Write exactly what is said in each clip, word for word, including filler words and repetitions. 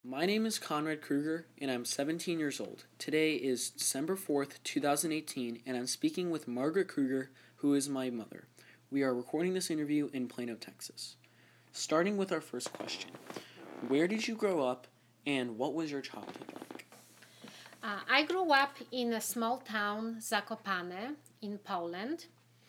My name is Conrad Kruger, and I'm seventeen years old. Today is December fourth, twenty eighteen, and I'm speaking with Margaret Kruger, who is my mother. We are recording this interview in Plano, Texas. Starting with our first question, where did you grow up, and what was your childhood like? Uh, I grew up in a small town, Zakopane, in Poland.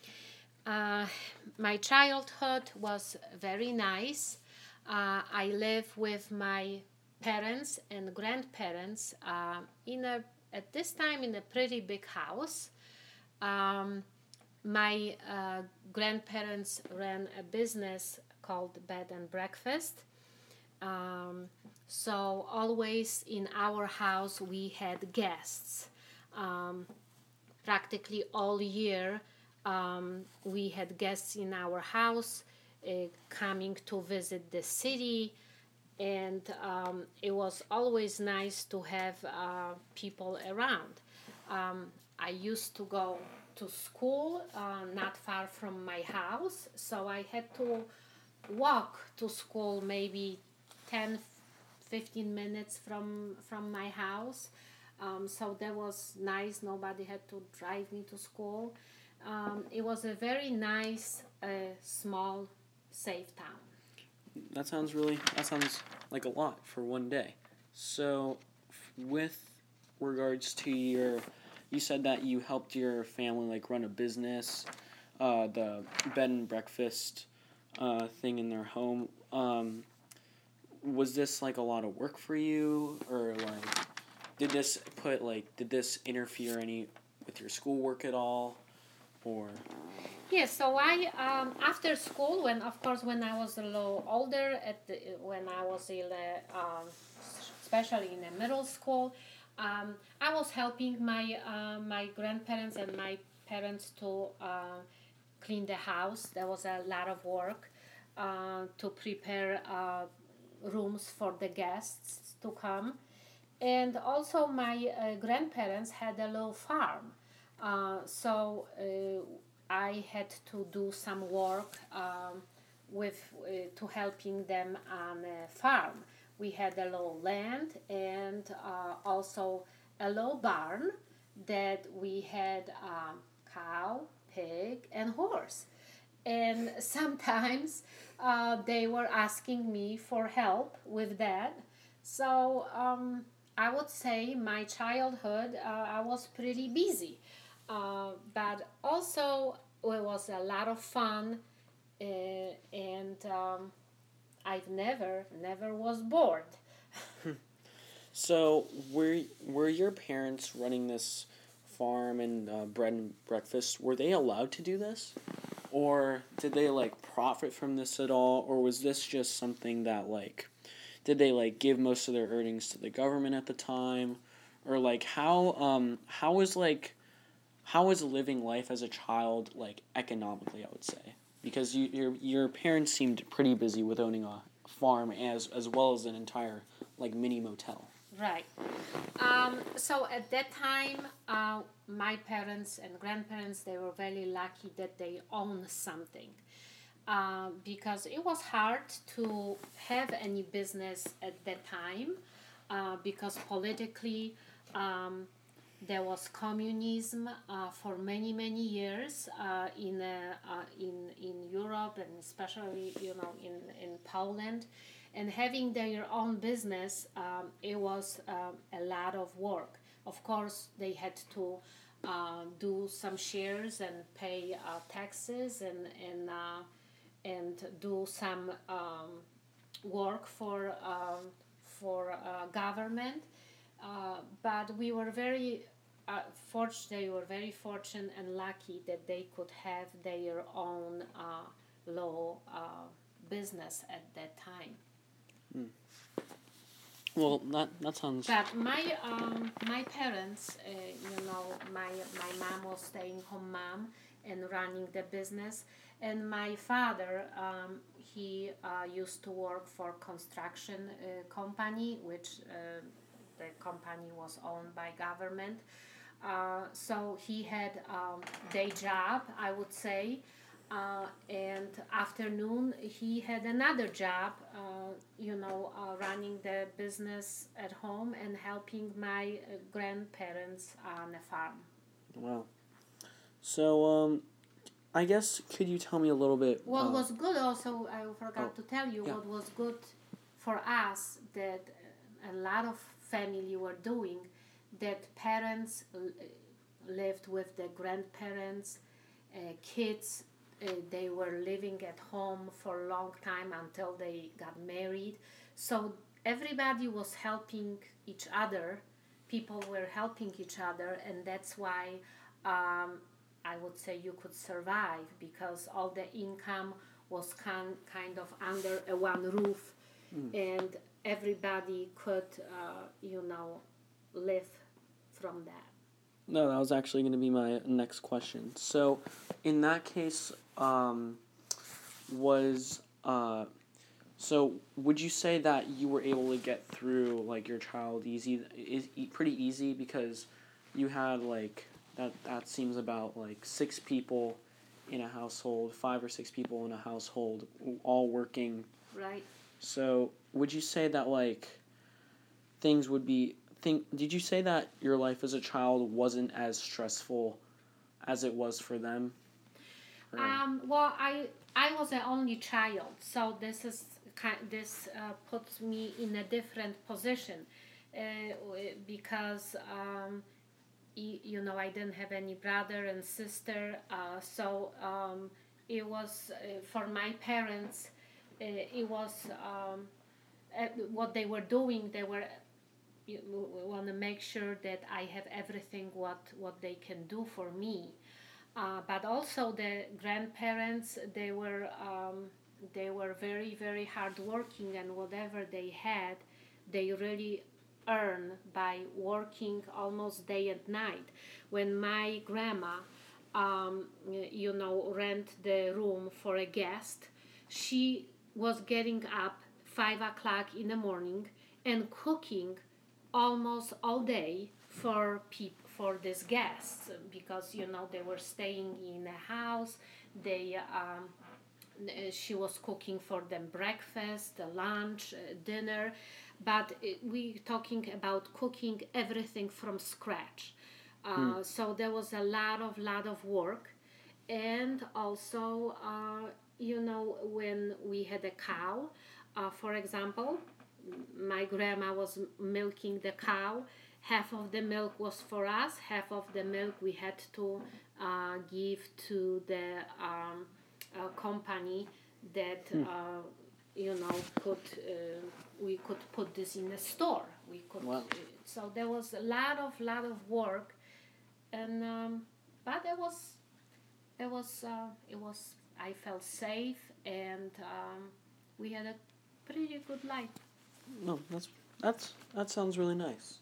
Uh, my childhood was very nice. Uh, I lived with my parents and grandparents uh, in a at this time in a pretty big house. Um, my uh, grandparents ran a business called Bed and Breakfast. Um, so always in our house we had guests. Um, Practically all year um, we had guests in our house uh, coming to visit the city, and um, it was always nice to have uh, people around. Um, I used to go to school uh, not far from my house, so I had to walk to school maybe ten, fifteen minutes from, from my house. Um, so that was nice. Nobody had to drive me to school. Um, it was a very nice, uh, small, safe town. That sounds really, that sounds like a lot for one day. So, with regards to your, you said that you helped your family like run a business, uh, the bed and breakfast uh, thing in their home. Um, was this like a lot of work for you, or like did this put like did this interfere any with your schoolwork at all, or? Yes, so I um, after school, when of course when I was a little older, at the, when I was in the, um, especially in the middle school, um, I was helping my uh, my grandparents and my parents to uh, clean the house. There was a lot of work uh, to prepare uh, rooms for the guests to come, and also my uh, grandparents had a little farm, uh, so uh, I had to do some work um, with uh, to helping them on a farm. We had a little land and uh, also a little barn that we had um, cow, pig, and horse. And sometimes uh, they were asking me for help with that. So um, I would say my childhood, uh, I was pretty busy. Uh, but also, it was a lot of fun, uh, and um, I've never, never was bored. So were were your parents running this farm and uh, bread and breakfast? Were they allowed to do this, or did they like profit from this at all, or was this just something that like did they like give most of their earnings to the government at the time, or like how um how was like how was living life as a child like economically, I would say, because you your your parents seemed pretty busy with owning a farm as as well as an entire like mini motel. Right. Um, so at that time, uh, my parents and grandparents, they were very lucky that they owned something. Uh, because it was hard to have any business at that time, uh, because politically um, there was communism uh, for many many years uh, in uh, uh, in in Europe, and especially you know in in Poland, and having their own business, um, it was um, a lot of work. Of course, they had to uh, do some shares and pay uh, taxes and and uh, and do some um, work for um, for uh, government. Uh, but we were very uh, fortunate. They were very fortunate and lucky that they could have their own uh, law uh, business at that time. Mm. Well, that that sounds. But my um, my parents, uh, you know, my my mom was staying home mom and running the business, and my father, um, he uh, used to work for construction uh, company, which uh, the company was owned by government. Uh, so he had um, day job, I would say, Uh, and afternoon, he had another job, uh, you know, uh, running the business at home and helping my uh, grandparents on a farm. Wow. So, um, I guess could you tell me a little bit? What uh, was good also, I forgot Oh, to tell you, yeah. what was good for us that a lot of family were doing, that parents l- lived with the grandparents, uh, kids, uh, they were living at home for a long time until they got married. So everybody was helping each other. People were helping each other, and that's why um, I would say you could survive, because all the income was kind kind of under a one roof, and everybody could, uh, you know, live from that. No, that was actually going to be my next question. So, in that case, um, was uh, so would you say that you were able to get through like your child easy, is e- pretty easy because you had like that that seems about like six people in a household, five or six people in a household, all working. Right. So, would you say that like things would be think did you say that your life as a child wasn't as stressful as it was for them? Or- Um, well, I I was the only child, so this is kind. This uh, puts me in a different position, uh, w- because um, y- you know, I didn't have any brother and sister, uh, so um, it was uh, for my parents. Uh, it was um, uh, what they were doing. They were, you want to make sure that I have everything what what they can do for me. Uh, but also the grandparents, they were um, they were very very hardworking, and whatever they had, they really earn by working almost day and night. When my grandma, um, you know, rent the room for a guest, she was getting up five o'clock in the morning and cooking almost all day for people, for these guests, because you know they were staying in a house. They um, she was cooking for them breakfast, lunch, uh, dinner, but it, we talking about cooking everything from scratch. Uh, so there was a lot of lot of work, and also uh, you know, when we had a cow, uh, for example, my grandma was milking the cow. Half of the milk was for us, half of the milk we had to uh, give to the um, uh, company that uh, you know could uh, we could put this in a store. We could. Wow. So there was a lot of lot of work, and um, but it was it was uh, it was I felt safe, and um, we had a pretty good life. No, that's that's that sounds really nice.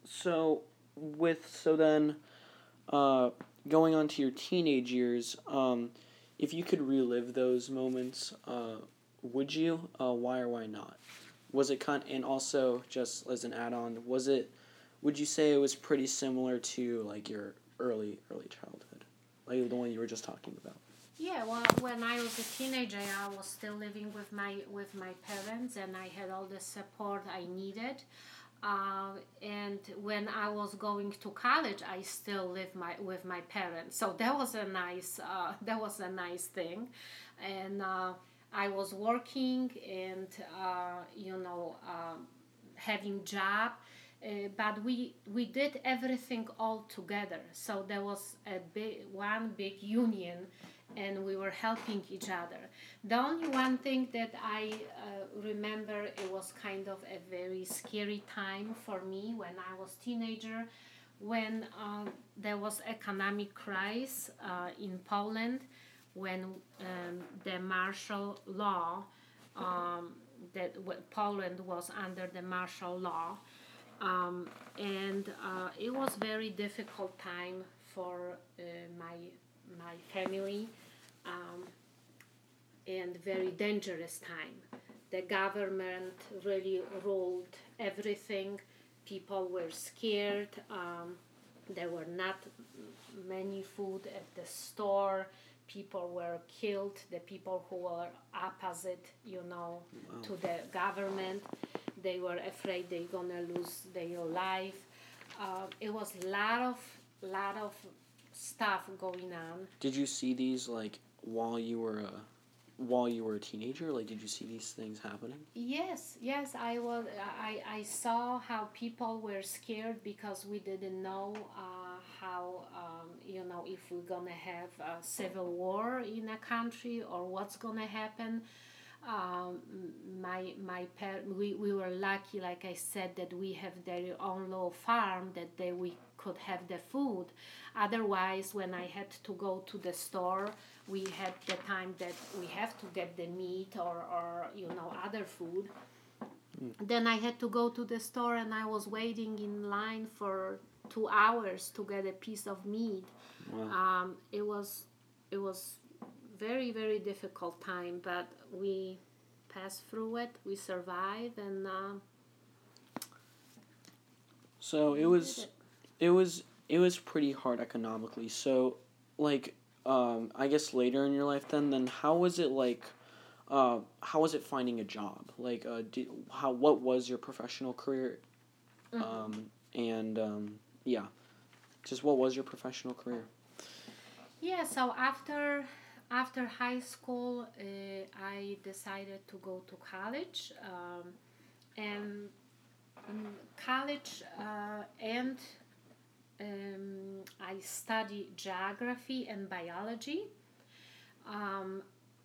So with so then uh going on to your teenage years, um if you could relive those moments, uh would you? Uh why or why not? Was it kind and also just as an add-on, was it would you say it was pretty similar to like your early early childhood? Like the one you were just talking about? Yeah, well, when I was a teenager, I was still living with my with my parents, and I had all the support I needed. Uh, and when I was going to college, I still lived my with my parents. So that was a nice uh, that was a nice thing, and uh, I was working and uh, you know uh, having job. Uh, but we we did everything all together, so there was a big one big union, and we were helping each other. The only one thing that I uh, remember, it was kind of a very scary time for me when I was teenager, when uh, there was economic crisis uh, in Poland, when um, the martial law, um, that w- Poland was under the martial law, um, and uh, it was very difficult time for uh, my my family, um, and very dangerous time. The government really ruled everything. People were scared. Um, there were not many food at the store. people were killed, the people who were opposite, you know, Wow. to the government. They were afraid they're gonna lose their life. Uh, it was a lot of, lot of stuff going on. Did you see these like while you were a, while you were a teenager? Like, did you see these things happening? Yes, yes, I was. I, I saw how people were scared because we didn't know uh, how um, you know if we're gonna have a civil war in a country or what's gonna happen. Um, my my par- we, we were lucky, like I said, that we have their own little farm that they we could have the food. Otherwise, when I had to go to the store, we had the time that we have to get the meat or, or you know other food. Mm. Then I had to go to the store and I was waiting in line for two hours to get a piece of meat. Wow. Um, it was it was very very difficult time, but we passed through it. We survived, and uh, so it was it. it was it was pretty hard economically. So like um, I guess later in your life then then how was it like uh, how was it finding a job? Like uh, did, how what was your professional career? Mm-hmm. Um, and um, yeah, just what was your professional career? Yeah, so after After high school, uh, I decided to go to college, um, and in college uh, and um, I studied geography and biology. Um,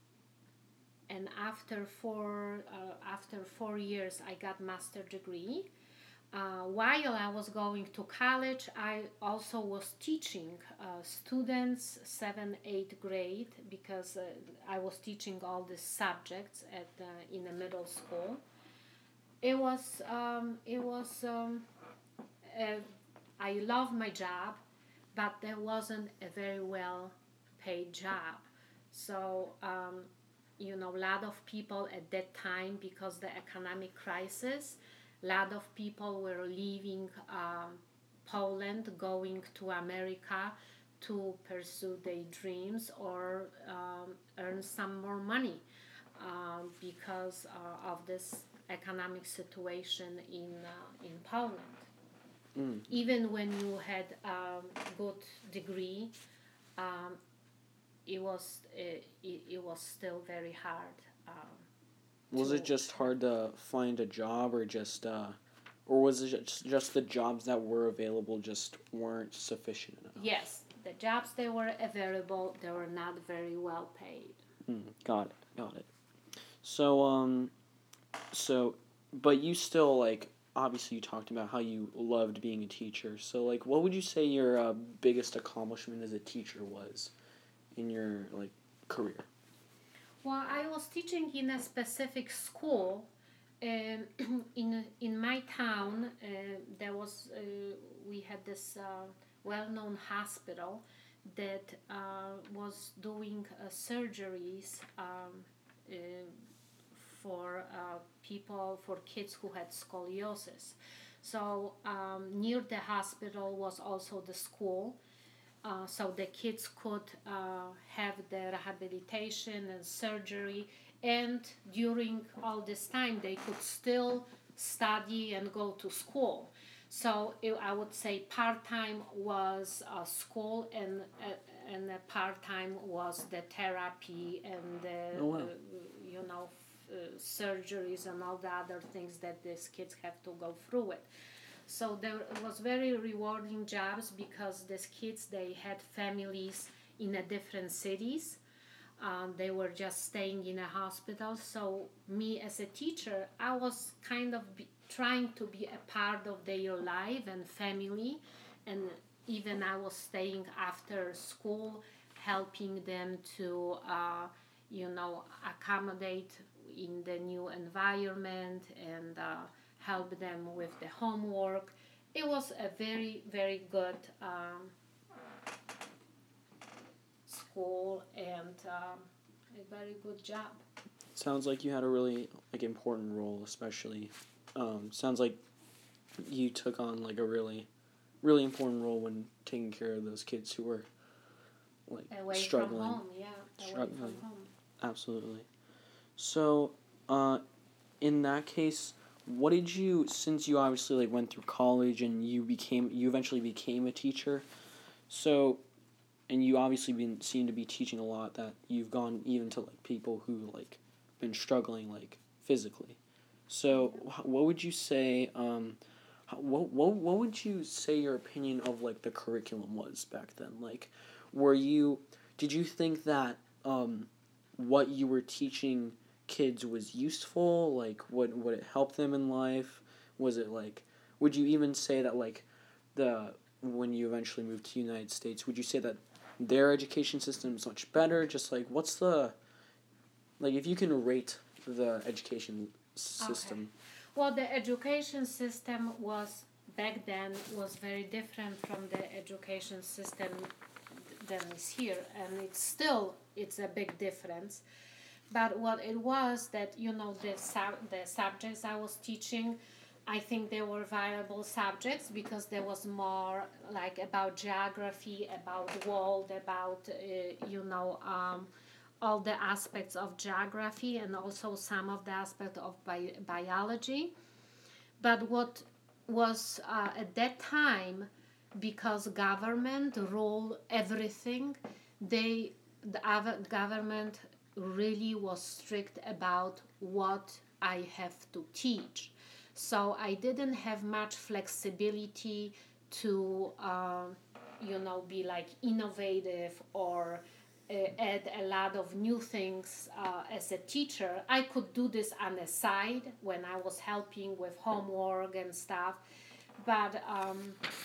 and after four uh, after four years, I got master degree. Uh, while I was going to college, I also was teaching uh, students seventh, eighth grade because uh, I was teaching all the subjects at uh, in the middle school. It was um, it was um, uh, I love my job, but there wasn't a very well paid job. So um, you know, a lot of people at that time, because the economic crisis, a lot of people were leaving um, Poland, going to America to pursue their dreams or um, earn some more money um, because uh, of this economic situation in uh, in Poland. Mm. Even when you had a um, good degree, um, it was it, it was still very hard. Um, Was it just hard to find a job, or just, uh, or was it just, just the jobs that were available just weren't sufficient enough? Yes, the jobs that were available, they were not very well paid. Mm, got it, got it. So, um, so, but you still, like, obviously you talked about how you loved being a teacher. So, like, what would you say your uh, biggest accomplishment as a teacher was in your, like, career? Well, I was teaching in a specific school. Um, in in my town, uh, there was uh, we had this uh, well-known hospital that uh, was doing uh, surgeries um, uh, for uh, people for kids who had scoliosis. So um, near the hospital was also the school. Uh, so the kids could uh, have the rehabilitation and surgery, and during all this time they could still study and go to school. So it, I would say part-time was uh, school, and uh, and uh, part-time was the therapy and the oh, wow. uh, you know uh, surgeries and all the other things that these kids have to go through it. So there was very rewarding jobs because these kids, they had families in a different cities. Um, they were just staying in a hospital. So me as a teacher, I was kind of be, trying to be a part of their life and family. And even I was staying after school, helping them to, uh, you know, accommodate in the new environment and uh, help them with the homework. It was a very, very good um, school and um, a very good job. Sounds like you had a really like important role, especially. Um, sounds like you took on like a really, really important role when taking care of those kids who were like Away struggling. from home, yeah. Away Struggling. from home. Absolutely. So, uh, in that case, what did you, since you obviously like went through college and you became, you eventually became a teacher, so, and you obviously been seem to be teaching a lot, that you've gone even to like people who like been struggling like physically. So, wh- what would you say? Um, how- what what what would you say your opinion of like the curriculum was back then? Like, were you, did you think that um, what you were teaching kids was useful? Like, would would it help them in life? Was it like, would you even say that like the when you eventually moved to the United States, would you say that their education system is much better? Just like, what's the, like, if you can rate the education system. Okay. Well, the education system was back then was very different from the education system than is here, and it's still it's a big difference. But what it was that you know the sub- the subjects I was teaching, I think they were viable subjects because there was more like about geography, about world, about uh, you know. Um, all the aspects of geography and also some of the aspects of bi- biology. But what was uh, at that time, because government ruled everything, they the other government really was strict about what I have to teach. So I didn't have much flexibility to, uh, you know, be like innovative or uh, add a lot of new things uh, as a teacher. I could do this on the side when I was helping with homework and stuff, but um,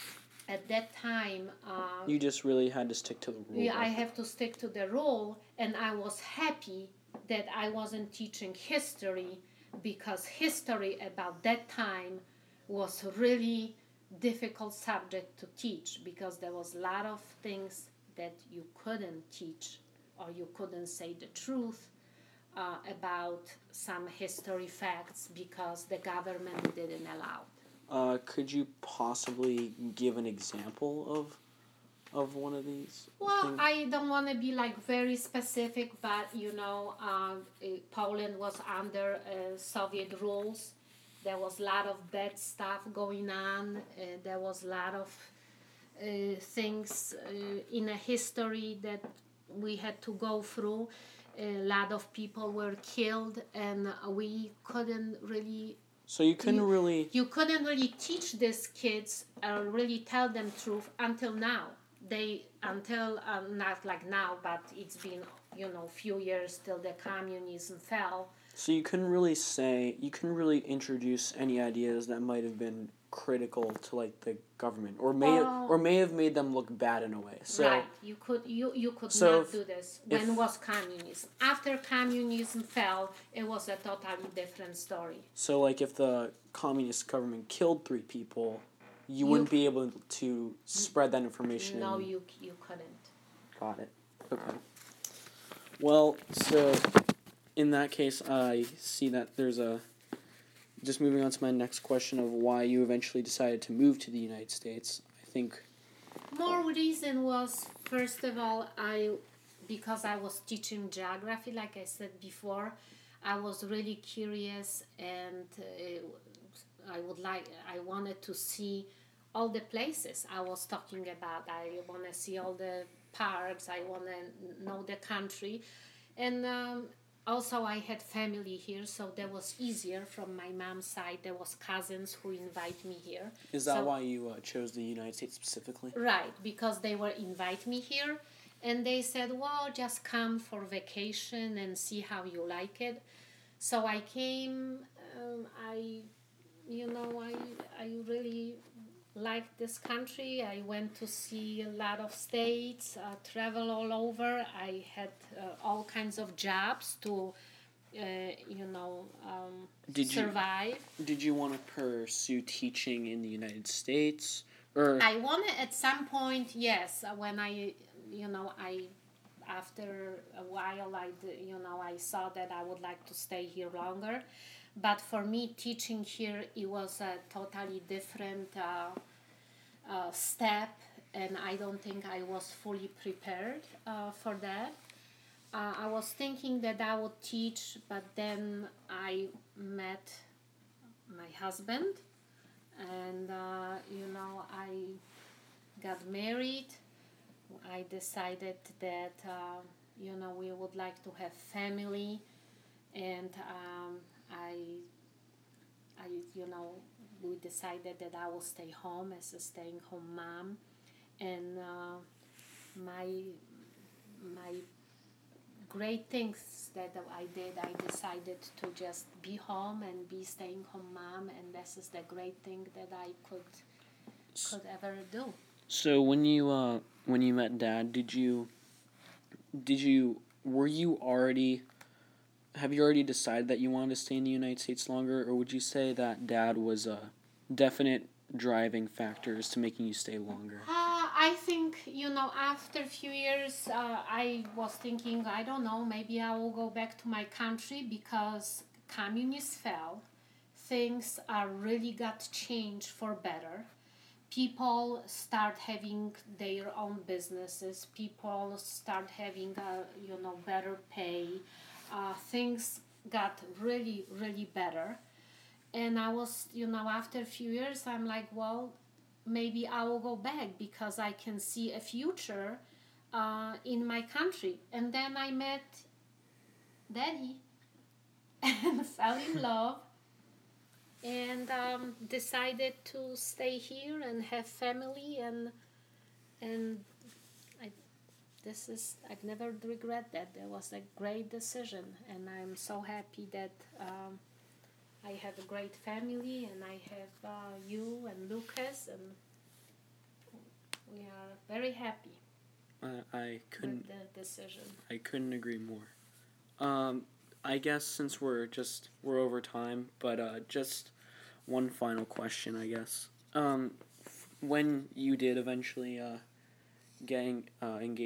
at that time, uh, You just really had to stick to the rule. yeah, I have to stick to the rule, and I was happy that I wasn't teaching history because history about that time was really difficult subject to teach because there was a lot of things that you couldn't teach or you couldn't say the truth uh, about some history facts because the government didn't allow. Uh, could you possibly give an example of of one of these? Well, things? I don't want to be like very specific, but you know, uh, eh, Poland was under uh, Soviet rules. There was a lot of bad stuff going on. Uh, there was a lot of uh, things uh, in a history that we had to go through. A lot of people were killed, and we couldn't really So you couldn't you, really. you couldn't really teach these kids or really tell them truth until now. They until uh, not like now, but it's been you know few years till the communism fell. So you couldn't really say, you couldn't really introduce any ideas that might have been critical to like the government, or may Oh. or may have made them look bad in a way. So Right, you could you you could So not if- do this. When if- was communism? After communism fell, it was a totally different story. so like if the communist government killed three people, you, You- wouldn't be able to spread that information. No, you you couldn't. Got it. Okay. Well, so in that case, I see that there's a. Just moving on to my next question of why you eventually decided to move to the United States. I think. More reason was first of all I because I was teaching geography like I said before, I was really curious and uh, I would like I wanted to see all the places I was talking about. I want to see all the parks. I want to know the country, and um, also I had family here, so that was easier from my mom's side. There was cousins who invite me here. Is that So- why you uh, chose the United States specifically? Right, because they were invite me here, and they said, "Well, just come for vacation and see how you like it." So I came. Um, I, you know, I I really liked this country. I went to see a lot of states, uh, travel all over. I had uh, all kinds of jobs to, uh, you know, um, Did you- survive. Did you want to pursue teaching in the United States, or I wanted at some point, yes, uh, when I, you know, I, after a while, I, d- you know, I saw that I would like to stay here longer. But for me, teaching here, it was a totally different uh, uh, step. and I don't think I was fully prepared uh, for that. Uh, I was thinking that I would teach, but then I met my husband, and uh, you know, I got married. I decided that uh, you know, we would like to have family, and um, I, I you know, we decided that I will stay home as a staying-home mom, and uh, my my great things that I did. I decided to just be home and be staying home mom, and this is the great thing that I could could ever do. So when you uh when you met Dad, did you did you were you already have you already decided that you wanted to stay in the United States longer, or would you say that Dad was a definite driving factors to making you stay longer? Uh, I think, you know, after a few years, uh, I was thinking, I don't know, maybe I will go back to my country because communists fell. Things are really got changed for better. People start having their own businesses. People start having, uh, you know, better pay. Uh, things got really, really better. And I was, you know, after a few years, I'm like, well, maybe I will go back because I can see a future uh, in my country. And then I met Daddy and fell in love and um, decided to stay here and have family, and and I this is I've never regret that. It was a great decision, and I'm so happy that um, I have a great family, and I have uh, you and Lucas, and we are very happy Uh, I couldn't with the decision. I couldn't agree more. Um, I guess since we're just we're over time, but uh, just one final question, I guess. Um, when you did eventually uh, getting uh, engaged.